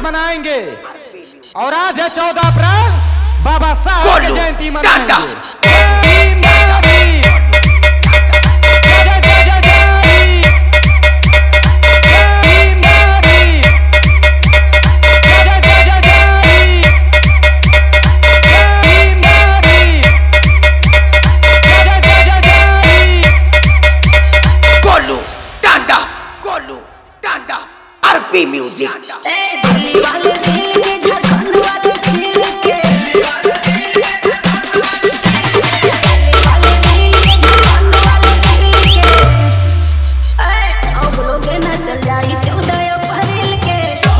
मनाएंगे। और आज है 14 अप्रैल, बाबा साहब की जयंती मनाएंगे। RP music. दिल्ली वाले दिल के, झारखंड वाले दिल के, दिल्ली वाले दिल के, झारखंड वाले दिल के, सब लोग न चल जाई 14 अप्रैल के।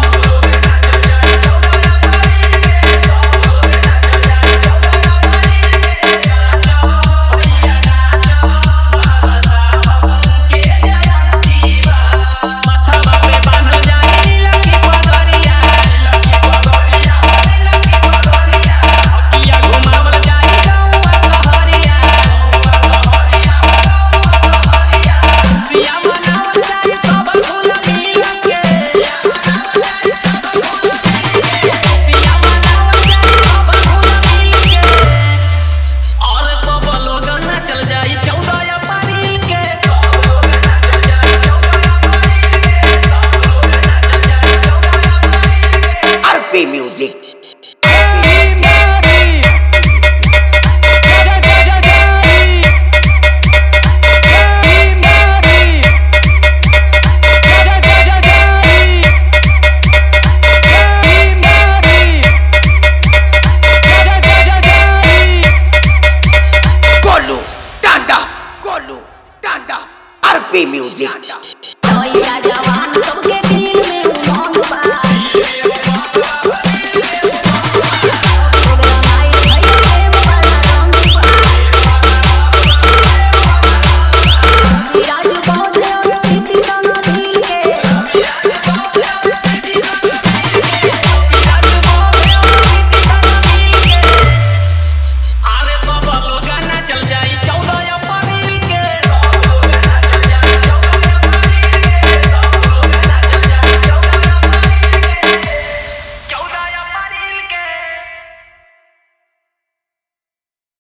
Music. Golu Tanda R P music.